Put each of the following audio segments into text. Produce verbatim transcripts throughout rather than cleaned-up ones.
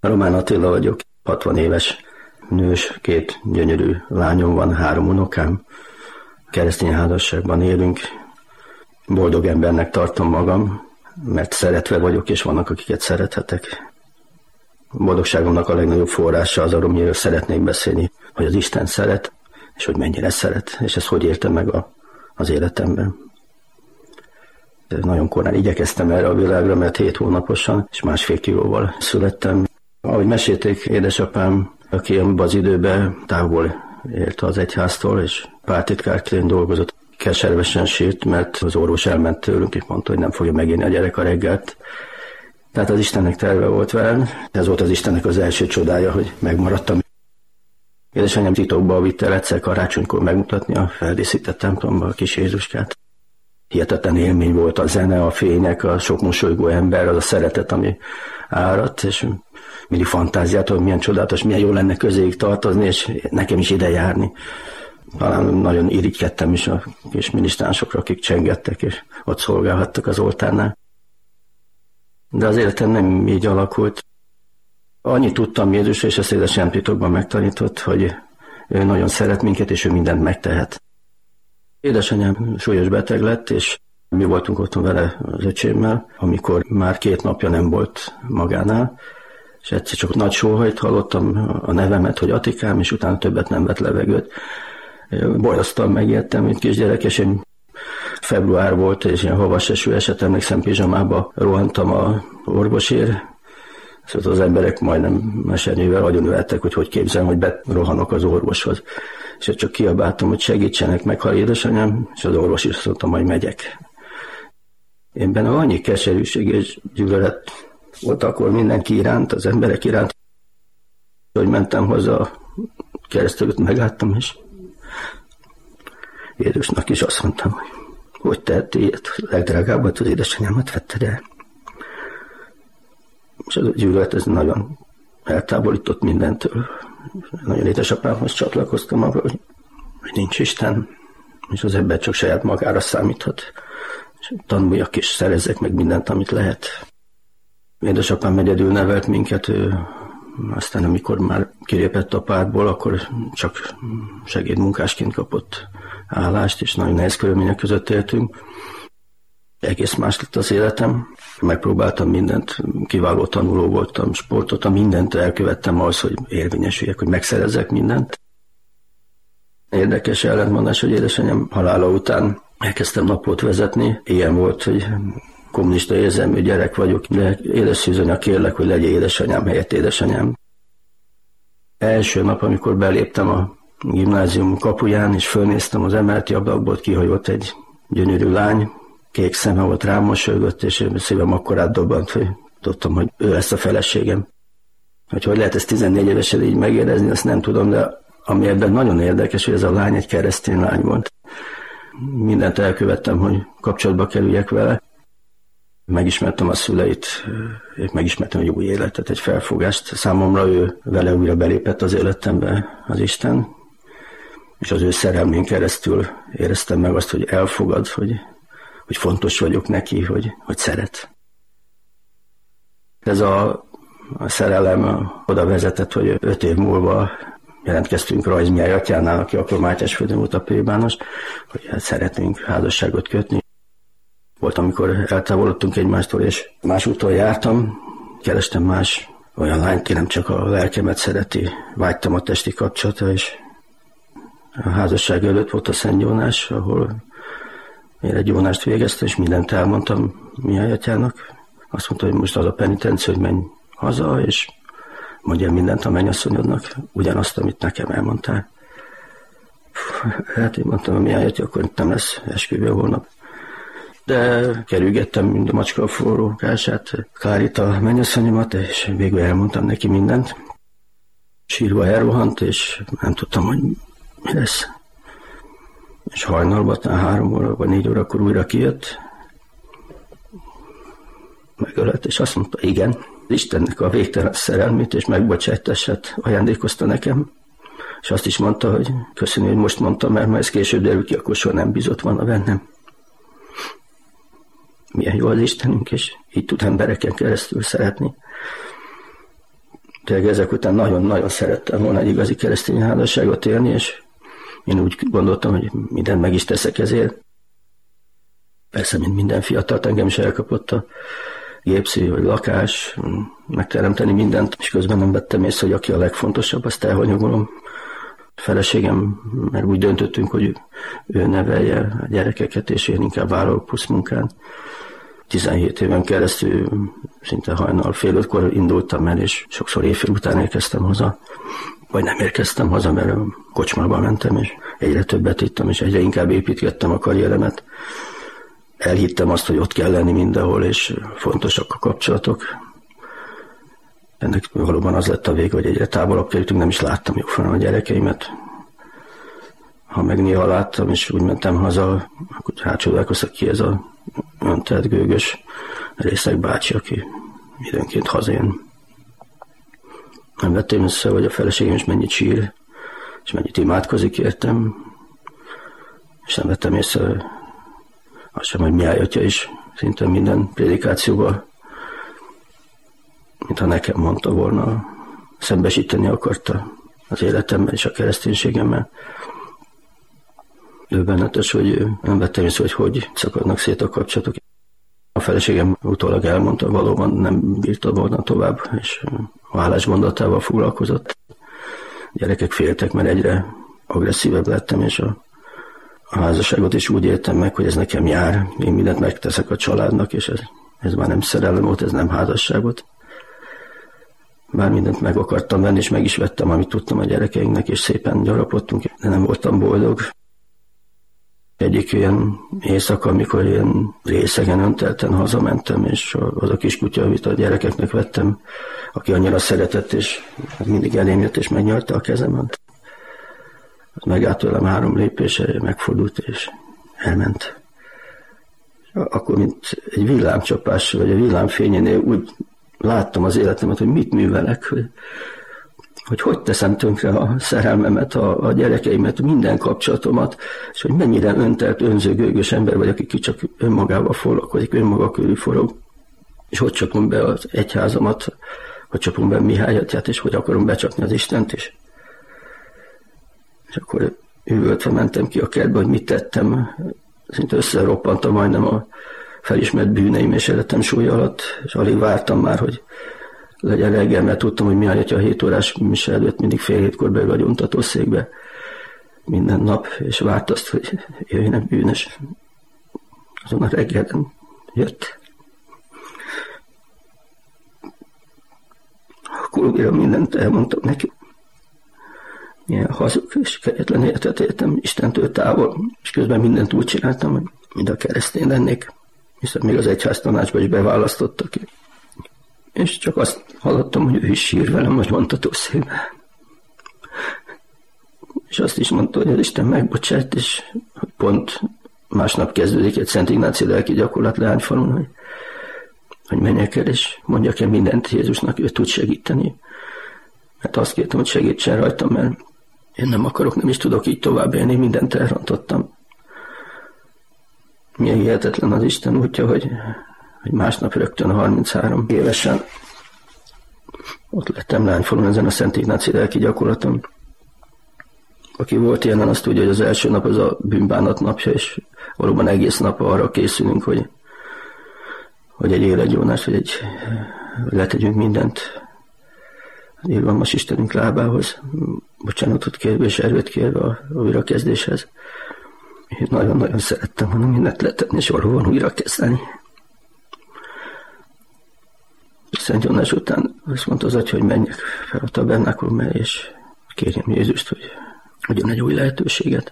Román Attila vagyok, hatvan éves nős, két gyönyörű lányom van, három unokám. Keresztény házasságban élünk. Boldog embernek tartom magam, mert szeretve vagyok, és vannak, akiket szerethetek. A boldogságomnak a legnagyobb forrása az, amiről szeretnék beszélni, hogy az Isten szeret, és hogy mennyire szeret, és ezt hogy értem meg a, az életemben. De nagyon korán igyekeztem erre a világra, mert hét hónaposan és másfél kilóval születtem. Ahogy mesélték, édesapám, aki abban az időben távol élt az egyháztól, és pártitkárként dolgozott, keservesen sírt, mert az orvos elment tőlünk, és mondta, hogy nem fogja megérni a gyerek a reggelt. Tehát az Istennek terve volt velem. Ez volt az Istennek az első csodája, hogy megmaradtam. Édesanyám titokba vitt el egyszer karácsonykor megmutatni a feldíszített templomba a kis Jézuskát. Hihetetlen élmény volt a zene, a fények, a sok mosolygó ember, az a szeretet, ami áradt, és mindig fantáziát, hogy milyen csodálatos, milyen jó lenne közéig tartozni, és nekem is ide járni. Talán nagyon irigykedtem is a kis minisztránsokra, akik csengettek, és ott szolgálhattak az oltárnál. De az életem nem így alakult. Annyit tudtam Jézusról, és ezt édesanyám titokban megtanított, hogy ő nagyon szeret minket, és ő mindent megtehet. Édesanyám súlyos beteg lett, és mi voltunk otthon vele az öcsémmel, amikor már két napja nem volt magánál, és egyszer csak nagy sóhajt hallottam a nevemet, hogy Atikám, és utána többet nem vett levegőt. Bolyoztam, megijedtem, mint kisgyerek, és én február volt, és ilyen havas eső esett, emlékszem, pizsamába rohantam a orvosért. Szóval az emberek majdnem mesernyővel agyonöltek, hogy hogy képzelem, hogy berohanok az orvoshoz. És csak kiabáltam, hogy segítsenek, meghal édesanyám, és az orvos is mondta, majd megyek. Én benne annyi keserűség és gyűlölet volt akkor mindenki iránt, az emberek iránt, hogy mentem hozzá, keresztülött megálltam, és Jézusnak is azt mondtam, hogy hogy teheti ilyet, legdrágábbat, az édesanyámat vetted el. És az a gyűlölet, ez nagyon eltávolított mindentől. Nagyon édesapámhoz csatlakoztam arra, hogy, hogy nincs Isten, és az ember csak saját magára számíthat. És tanuljak és szerezzek meg mindent, amit lehet. Édesapám egyedül nevelt minket, ő aztán amikor már kilépett a pártból, akkor csak segédmunkásként kapott állást, és nagyon nehéz körülmények között éltünk. Egész más lett az életem. Megpróbáltam mindent, kiváló tanuló voltam, sportoltam, mindent elkövettem ahhoz, hogy érvényesüljek, hogy megszerezzek mindent. Érdekes ellentmondás, hogy édesanyám halála után elkezdtem napot vezetni. Ilyen volt, hogy kommunista érzelmű gyerek vagyok, de édes szűzanya, kérlek, hogy legyél édesanyám helyett édesanyám. Első nap, amikor beléptem a gimnázium kapuján, és fölnéztem az emeleti ablakból, kihajolt egy gyönyörű lány, kék szeme volt, rám mosolygott, és szívem akkorát dobbant, hogy tudtam, hogy ő lesz a feleségem. Hogy hogy lehet ezt tizennégy évesen így megérezni, azt nem tudom, de ami ebben nagyon érdekes, hogy ez a lány egy keresztény lány volt. Mindent elkövettem, hogy kapcsolatba kerüljek vele. Megismertem a szüleit, megismertem egy új életet, egy felfogást. Számomra ő vele újra belépett az életembe az Isten, és az ő szerelmén keresztül éreztem meg azt, hogy elfogad, hogy, hogy fontos vagyok neki, hogy, hogy szeret. Ez a, a szerelem oda vezetett, hogy öt év múlva jelentkeztünk Rajzmiály atyánál, aki akkor Mátyásföldön volt a plébános, hogy hát szeretnénk házasságot kötni. Volt, amikor eltávolodtunk egymástól, és más úton jártam, kerestem más olyan lányt, ki nem csak a lelkemet szereti, vágytam a testi kapcsolata, és a házasság előtt volt a Szent Jónás, ahol én egy Jónást végeztem, és mindent elmondtam Mihály atyának. Azt mondta, hogy most az a penitencia, hogy menj haza, és mondja mindent a mennyasszonyodnak, ugyanazt, amit nekem elmondtál. Hát én mondtam a Mihály atya, akkor nem lesz esküvő holnap. De kerülgettem mind a macska a forrókását, Klárit a mennyasszonyomat, és végül elmondtam neki mindent. Sírva elrohant, és nem tudtam, hogy mi lesz. És hajnalban, három óra, vagy négy órakor újra kijött, megölelt, és azt mondta, igen, Istennek a végtelen szerelmét és megbocsájtását ajándékozta nekem, és azt is mondta, hogy köszönöm, hogy most mondtam, mert ha ez később derül ki, akkor soha nem bízott volna bennem. Milyen jó az Istenünk, és így tud embereken keresztül szeretni. tényleg ezek után nagyon-nagyon szerettem volna egy igazi keresztény házasságot élni, és én úgy gondoltam, hogy mindent meg is teszek ezért. Persze, mint minden fiatal, engem is elkapott a gépszíj, vagy lakás, megteremteni mindent, és közben nem vettem észre, hogy aki a legfontosabb, azt elhanyagolom. A feleségem, mert úgy döntöttünk, hogy ő nevelje a gyerekeket, és én inkább vállalok puszmunkán. tizenhét éven keresztül szinte hajnal fél ötkor indultam el, és sokszor éjfél után érkeztem haza. Vagy nem érkeztem haza, mert a kocsmába mentem, és egyre többet ittam, és egyre inkább építgettem a karrieremet. Elhittem azt, hogy ott kell lenni mindenhol, és fontosak a kapcsolatok. Ennek valóban az lett a vége, hogy egyre távolabb kerültünk, nem is láttam jóformán a gyerekeimet. Ha meg néha láttam, és úgy mentem haza, akkor rácsodálkoztak, ki ez a öntelt gőgös Részeg bácsi, aki időnként hazajön. Nem vettem össze, hogy a feleségem is mennyit sír, és mennyit imádkozik értem, és nem vettem észre azt sem, hogy mi állatja is szinte minden prédikációban, mintha nekem mondta volna, szembesíteni akarta az életemmel és a kereszténységemmel. Döbbenetes, hogy nem vettem észre, hogy hogy szakadnak szét a kapcsolatok. A feleségem utólag elmondta, valóban nem bírta volna tovább, és a vállásgondatával foglalkozott. A gyerekek féltek, mert egyre agresszívebb lettem, és a, a házasságot is úgy éltem meg, hogy ez nekem jár. Én mindent megteszek a családnak, és ez, ez már nem szerelem volt, ez nem házasságot. Bár mindent meg akartam venni, és meg is vettem, amit tudtam a gyerekeinknek, és szépen gyarapodtunk, de nem voltam boldog. Egyik ilyen éjszaka, amikor ilyen részegen öntelten hazamentem, és az a kis kutya, amit a gyerekeknek vettem, aki annyira szeretett, és mindig elém jött, és megnyalta a kezemet. Az megállt tőlem három lépésre, megfordult, és elment. Akkor, mint egy villámcsapás, vagy a villámfényénél úgy láttam az életemet, hogy mit művelek, hogy hogy hogy teszem tönkre a szerelmemet, a, a gyerekeimet, minden kapcsolatomat, és hogy mennyire öntelt, önzőgőgös ember vagy, aki csak önmagával foglalkozik, önmaga körül forog, és hogy csapom be az egyházamat, hogy csapom be Mihályatját, és hogy akarom becsapni az Istent is. És akkor üvöltve mentem ki a kertbe, hogy mit tettem, szinte összeroppantam majdnem a felismert bűneim és életem súlya alatt, és alig vártam már, hogy legyen reggel, mert tudtam, hogy Mihály atya a hét órás mise előtt mindig fél hétkor beül a gyóntatószékbe minden nap, és várt azt, hogy jöjjön bűnös. Azon a reggelen jött. Akkor újra mindent elmondtam neki. Ilyen hazug és kegyetlen életet éltem, Istentől távol, és közben mindent úgy csináltam, hogy mind a keresztény lennék, hiszen még az egyház tanácsba is beválasztottak. És csak azt hallottam, hogy ő is sír velem a gyóntatószékbe. És azt is mondta, hogy az Isten megbocsát, és pont másnap kezdődik egy Szent Ignácius lelki gyakorlat Leányfalun, hogy, hogy menjek el, és mondjak el mindent Jézusnak, ő tud segíteni. Mert azt kértem, hogy segítsen rajtam, mert én nem akarok, nem is tudok így tovább élni, mindent elrontottam. Milyen hihetetlen az Isten útja, hogy hogy másnap rögtön harminchárom évesen ott lettem Lányfalun ezen a Szent Ignácius lelki gyakorlaton. Aki volt ilyenen, azt tudja, hogy az első nap az a bűnbánat napja, és valóban egész nap arra készülünk, hogy, hogy egy életgyónást, vagy egy, hogy letegyünk mindent az irgalmas Istenünk lábához, bocsánatot kérve és erőt kérve a, a újrakezdéshez. Én nagyon-nagyon szerettem volna mindent letenni, és valóban újrakezdeni. Szent Jónás után azt mondta az atya, hogy menjek fel a tabernákulum elé, és kérjem Jézust, hogy adjon egy új lehetőséget.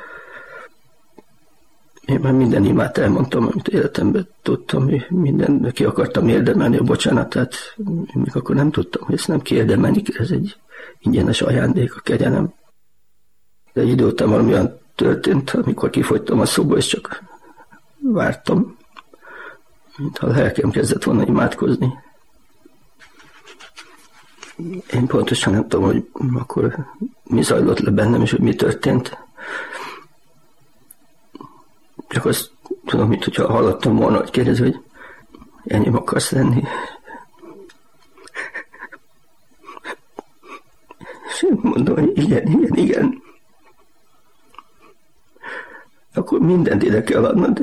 Én már minden imát elmondtam, amit életemben tudtam, minden ki akartam érdemelni a bocsánatát, még akkor nem tudtam, hogy ezt nem kiérdemelni, ez egy ingyenes ajándék, a kegyelem. De egy idő után valami olyan történt, amikor kifogytam a szóba, és csak vártam, mintha a lelkem kezdett volna imádkozni. Én pontosan nem tudom, hogy akkor mi zajlott le bennem, és hogy mi történt. Csak azt tudom, mint hogyha hallottam volna, hogy kérdez, hogy enyém akarsz lenni. És én mondom, hogy igen, igen, igen. Akkor mindent ide kell adnod.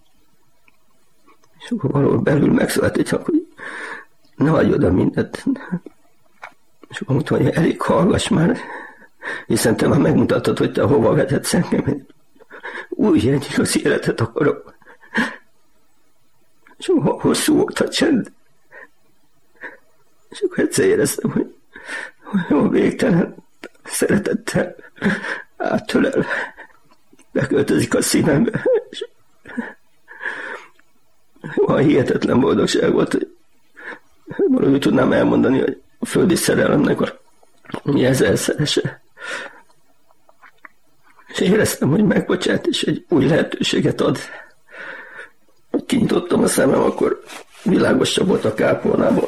És akkor valahol belül megszólalt egy hang, hogy ne adj oda mindent. És akkor mondtam, hogy elég, hallgass már, hiszen te már megmutattad, hogy te hova vezetsz engem. Új, egy igazi életet akarok. És akkor hosszú volt a csend. És akkor egyszer éreztem, hogy olyan végtelen szeretettel áttölel, beköltözik a szívembe. És olyan hihetetlen boldogság volt, hogy valahogy tudnám elmondani, hogy a földi szerelemnek a mi ezerszerese. És éreztem, hogy megbocsát, és egy új lehetőséget ad. Hogy kinyitottam a szemem, akkor világosabb volt a kápolnában.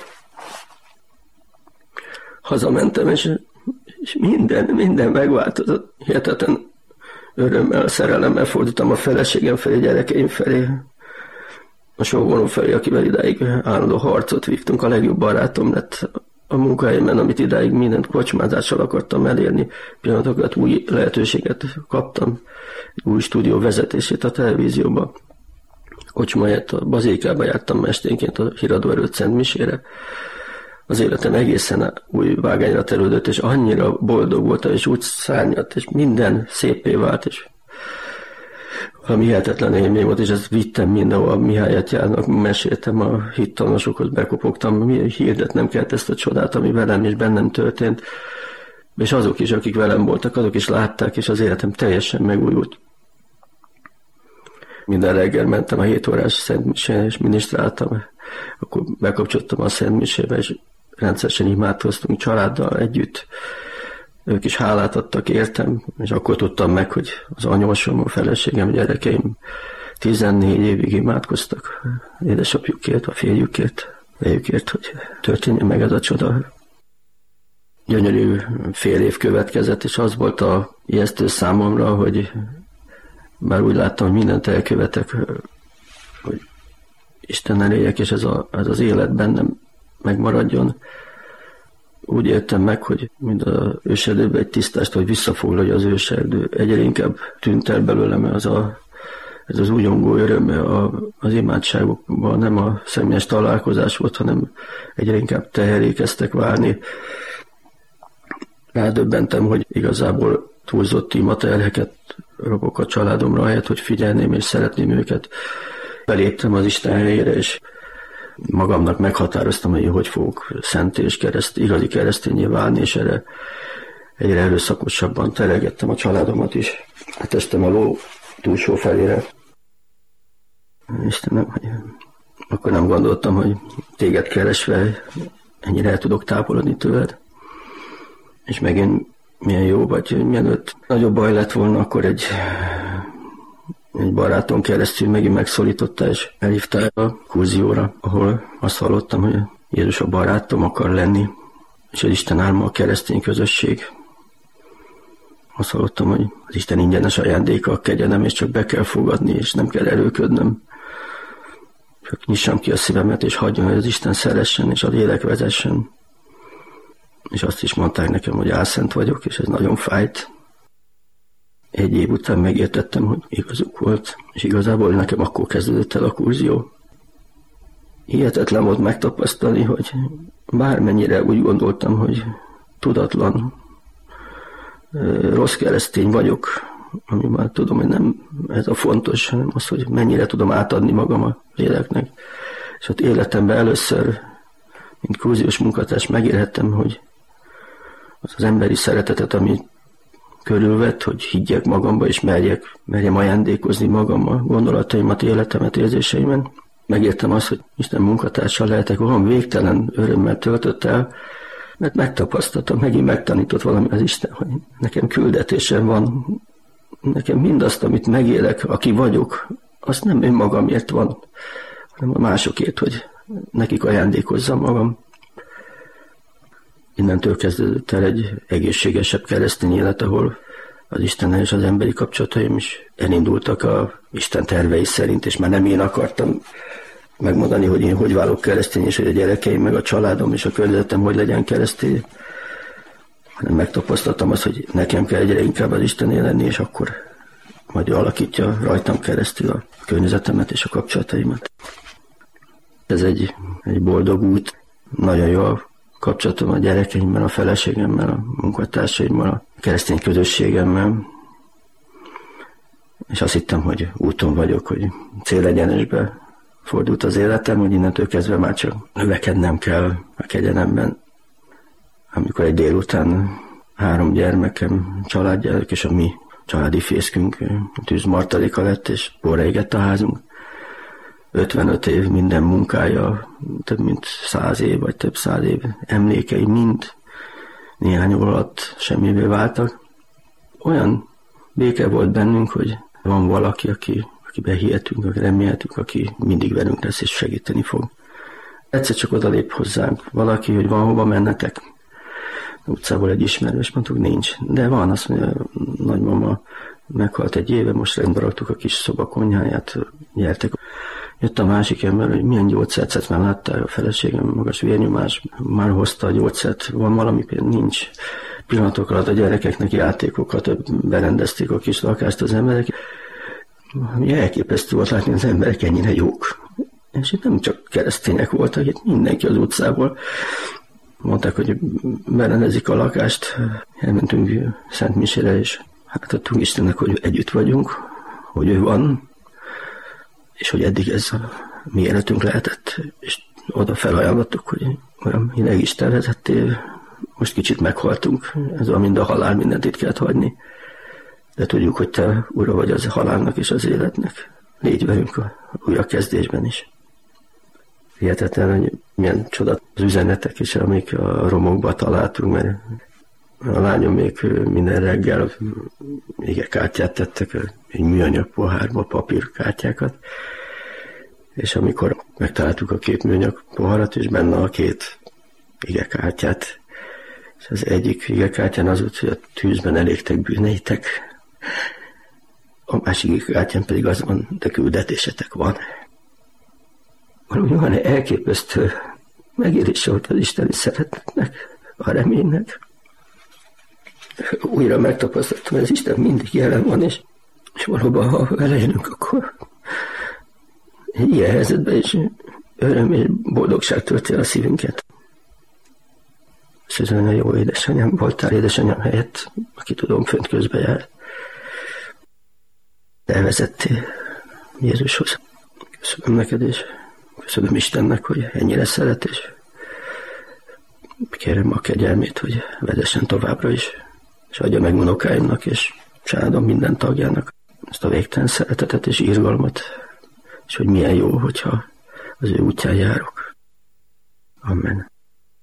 Hazamentem, és, és minden, minden megváltozott. Hihetetlen örömmel, szerelemmel fordultam a feleségem felé, gyerekeim felé, a sógonom felé, akivel idáig állandó harcot vívtunk. A legjobb barátom lett a munkahelyemen, amit idáig mindent kocsmázással akartam elérni. Pillanatokat, új lehetőséget kaptam, új stúdió vezetését a televízióban. Kocsma helyett a Bazilikába jártam esténként a Híradó Erőd Szent Misére. Az életem egészen új vágányra terődött, és annyira boldog voltam, és úgy szárnyalt, és minden szépé vált, és valami hihetetlen élmény volt, és ezt vittem mindenhol, Mihályát járnak, meséltem a hittanosokhoz, bekopogtam, hirdetnem kellett ezt a csodát, ami velem és bennem történt, és azok is, akik velem voltak, azok is látták, és az életem teljesen megújult. Minden reggel mentem a hét órás szentmisére, és minisztráltam, akkor bekapcsoltam a szentmisébe, és rendszeresen imádkoztunk családdal együtt. Ők is hálát adtak értem, és akkor tudtam meg, hogy az anyósom, a feleségem, a gyerekeim tizennégy évig imádkoztak édesapjukért, a férjükért, fejükért, hogy történjen meg ez a csoda. Gyönyörű fél év következett, és az volt a ijesztő számomra, hogy bár úgy láttam, hogy mindent elkövetek, hogy Isten éljek, és ez, a, ez az élet bennem megmaradjon. Úgy éltem meg, hogy mind az őserdőben egy tisztást, hogy visszafoglalja az őserdő. Egyre inkább tűnt el belőlem az a, ez az újongó öröm az imádságokban, nem a személyes találkozás volt, hanem egyre inkább teheré kezdtek válni. Rádöbbentem, hogy igazából túlzott imaterheket rakok a családomra, ahelyett, hogy figyelném és szeretném őket. Beléptem az Isten helyére, és magamnak meghatároztam, hogy hogy fogok szent és kereszt, igazi keresztényé válni, és erre egyre erőszakosabban terelgettem a családomat is. Átestem a ló túlsó felére. Istenem, hogy akkor nem gondoltam, hogy téged keresve ennyire el tudok távolodni tőled. És megint milyen jó vagy, mielőtt nagyobb baj lett volna, akkor egy, egy baráton keresztül megint megszólította, és elhívta a kurzióra, ahol azt hallottam, hogy Jézus a barátom akar lenni, és az Isten álma a keresztény közösség. Azt hallottam, hogy az Isten ingyenes ajándéka a kegyelem, és csak be kell fogadni, és nem kell erőködnöm. Csak nyissam ki a szívemet, és hagyjon, hogy az Isten szeressen, és a lélek vezessen. És azt is mondták nekem, hogy álszent vagyok, és ez nagyon fájt. Egy év után megértettem, hogy igazuk volt, és igazából nekem akkor kezdődött el a kurzió. Hihetetlen volt megtapasztalni, hogy bármennyire úgy gondoltam, hogy tudatlan, rossz keresztény vagyok, ami már tudom, hogy nem ez a fontos, hanem az, hogy mennyire tudom átadni magam a léleknek. És ott életemben először, mint kurziós munkatárs megérhettem, hogy az az emberi szeretetet, ami körülvett, hogy higgyek magamba, és merjek, merjem ajándékozni magammal, gondolataimat, életemet, érzéseimen. Megértem azt, hogy Isten munkatársal lehetek, olyan végtelen örömmel töltött el, mert megtapasztaltam, megint megtanított valami az Isten, hogy nekem küldetésem van, nekem mindazt, amit megélek, aki vagyok, azt nem önmagamért van, hanem a másokért, hogy nekik ajándékozzam magam. Innentől kezdődött el egy egészségesebb keresztény élet, ahol az Istennel és az emberi kapcsolataim is elindultak a Isten tervei szerint, és már nem én akartam megmondani, hogy én hogy válok keresztény, és hogy a gyerekeim, meg a családom és a környezetem hogy legyen keresztény, hanem megtapasztaltam azt, hogy nekem kell egyre inkább az Istené lenni, és akkor majd ő alakítja rajtam keresztül a környezetemet és a kapcsolataimat. Ez egy, egy boldog út, nagyon jó a kapcsolatom a gyerekeimmel, a feleségemmel, a munkatársaimmal, a keresztény közösségemmel, és azt hittem, hogy úton vagyok, hogy célegyenesbe fordult az életem, hogy innentől kezdve már csak növekednem kell a kegyelemben. Amikor egy délután három gyermekem családjának és a mi családi fészkünk tűzmartaléka lett, és borra égett a házunk. ötvenöt év minden munkája, több mint száz év, vagy több száz év emlékei mind néhány óra alatt semmivé váltak. Olyan béke volt bennünk, hogy van valaki, aki, akiben hihetünk, aki remélhetünk, aki mindig velünk lesz és segíteni fog. Egyszer csak odalép hozzánk valaki, hogy van hova mennetek. A utcából egy ismerős, mondtuk, nincs. De van, azt mondja, nagymama meghalt egy éve, most rendbe raktuk a kis szoba konyháját, gyertek. Jött a másik ember, hogy milyen gyógyszert szedsz, már láttál, a feleségem magas vérnyomás, már hozta a gyógyszert, van valami, például nincs. Pillanatok alatt a gyerekeknek játékokat berendezték a kis lakást az emberek. Ami elképesztő volt látni, az emberek ennyire jók. És itt nem csak keresztények voltak, itt mindenki az utcából. Mondták, hogy berendezik a lakást, elmentünk Szent Misére, és hát adtunk Istennek, hogy együtt vagyunk, hogy ő van, és hogy eddig ez a mi életünk lehetett, és oda felajánlottuk, hogy olyan hideg Isten vezettél, most kicsit meghaltunk, ez olyan, mind a halál, mindent itt kellett hagyni, de tudjuk, hogy te ura vagy az halálnak és az életnek. Légy velünk a újrakezdésben is. Hihetetlen, hogy milyen csoda az üzenetek is, amik a romokba találtunk, mert a lányom még minden reggel igekártyát tettek, egy műanyag pohárba papírkártyákat, és amikor megtaláltuk a két műanyag poharat, és benne a két igekártyát, és az egyik igekártyán az volt, hogy a tűzben elégtek bűneitek, a másik igekártyán pedig az van, de küldetésetek van. Valami van elképesztő megérése volt az isteni szeretetnek, a reménynek. Újra megtapasztaltam, hogy az Isten mindig jelen van, és, és valóban, ha vele élünk, akkor ilyen helyzetben is öröm és boldogság tölti a szívünket. És ez olyan jó édesanyám voltál, édesanyám helyett, aki tudom, fönt közbe jár. Elvezettél Jézushoz. Köszönöm neked, és köszönöm Istennek, hogy ennyire szeret, és kérem a kegyelmét, hogy vezessen továbbra is, és adja meg unokáimnak és családom minden tagjának ezt a végtelen szeretetet és irgalmat, és hogy milyen jó, hogyha az ő útján járok. Amen.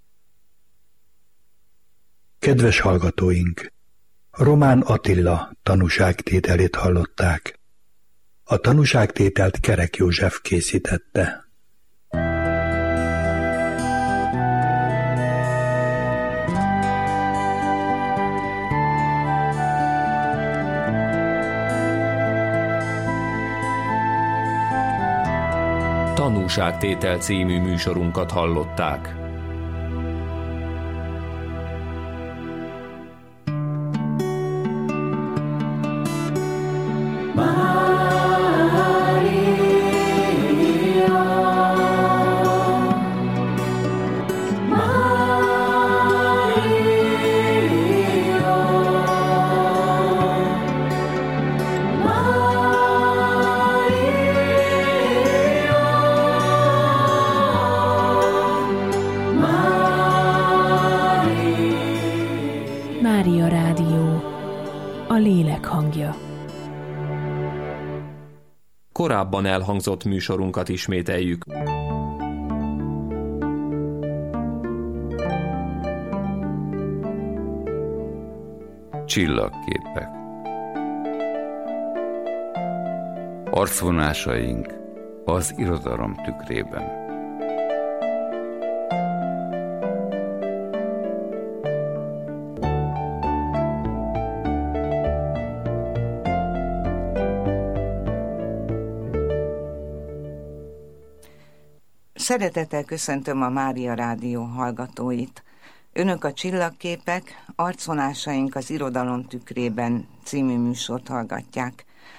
Kedves hallgatóink! Román Attila tanúságtételét hallották. A tanúságtételt Kerek József készítette. Tanúságtétel című műsorunkat hallották. Mária Rádió, a lélek hangja. Korábban elhangzott műsorunkat ismételjük. Csillagképek. Arcvonásaink az irodalom tükrében. Szeretettel köszöntöm a Mária Rádió hallgatóit. Önök a Csillagképek, Arcvonásaink az irodalom tükrében című műsort hallgatják.